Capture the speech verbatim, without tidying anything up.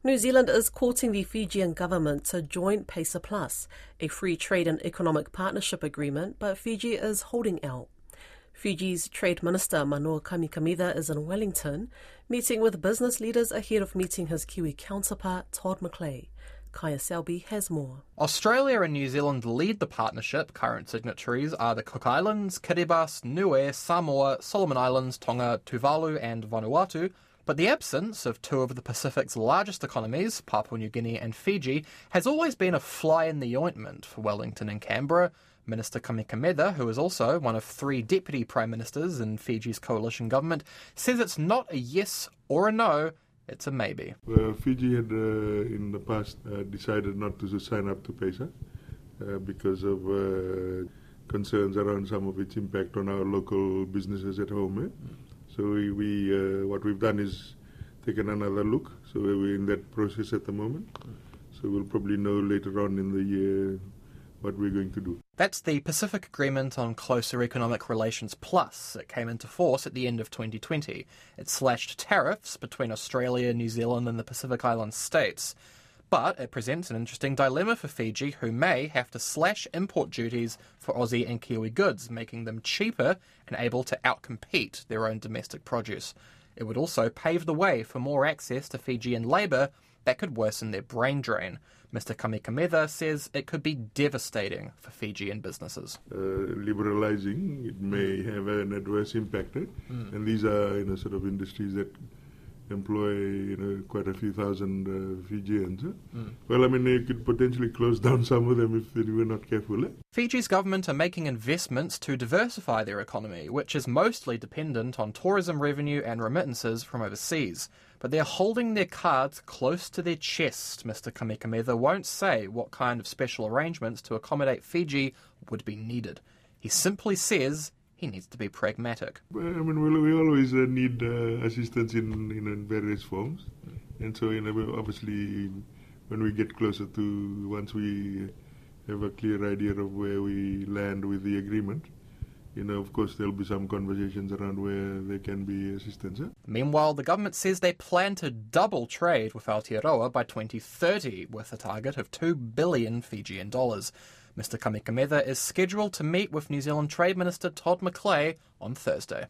New Zealand is courting the Fijian government to join PACER Plus, a free trade and economic partnership agreement, but Fiji is holding out. Fiji's Trade Minister Manoa Kamikamica is in Wellington, meeting with business leaders ahead of meeting his Kiwi counterpart Todd McClay. Kaya Selby has more. Australia and New Zealand lead the partnership. Current signatories are the Cook Islands, Kiribati, Niue, Samoa, Solomon Islands, Tonga, Tuvalu and Vanuatu. But the absence of two of the Pacific's largest economies, Papua New Guinea and Fiji, has always been a fly in the ointment for Wellington and Canberra. Minister Kamikamica, who is also one of three deputy prime ministers in Fiji's coalition government, says it's not a yes or a no, it's a maybe. Well, Fiji had, uh, in the past, uh, decided not to sign up to PACER uh, because of uh, concerns around some of its impact on our local businesses at home. Eh? Mm. So we, we uh, what we've done is taken another look. So we're in that process at the moment. Mm. So we'll probably know later on in the year what we're going to do. That's the Pacific Agreement on Closer Economic Relations Plus. It came into force at the end of twenty twenty. It slashed tariffs between Australia, New Zealand and the Pacific Island states. But it presents an interesting dilemma for Fiji, who may have to slash import duties for Aussie and Kiwi goods, making them cheaper and able to outcompete their own domestic produce. It would also pave the way for more access to Fijian labour that could worsen their brain drain. Mister Kamikamica says it could be devastating for Fijian businesses. Uh, liberalising, it may have an adverse impact, right? Mm. And these are, you know, sort of industries that employ, you know, quite a few thousand uh, Fijians. Huh? Mm. Well, I mean, they could potentially close down some of them if they were not careful. Eh? Fiji's government are making investments to diversify their economy, which is mostly dependent on tourism revenue and remittances from overseas. But they're holding their cards close to their chest. Mister Kamikamica won't say what kind of special arrangements to accommodate Fiji would be needed. He simply says he needs to be pragmatic. Well, I mean, we, we always uh, need uh, assistance in, in, in various forms. Mm. And so, you know, obviously, when we get closer to, once we have a clear idea of where we land with the agreement, you know, of course, there'll be some conversations around where there can be assistance. Eh? Meanwhile, the government says they plan to double trade with Aotearoa by twenty thirty, with a target of two billion Fijian dollars. Mister Kamikamica is scheduled to meet with New Zealand Trade Minister Todd McClay on Thursday.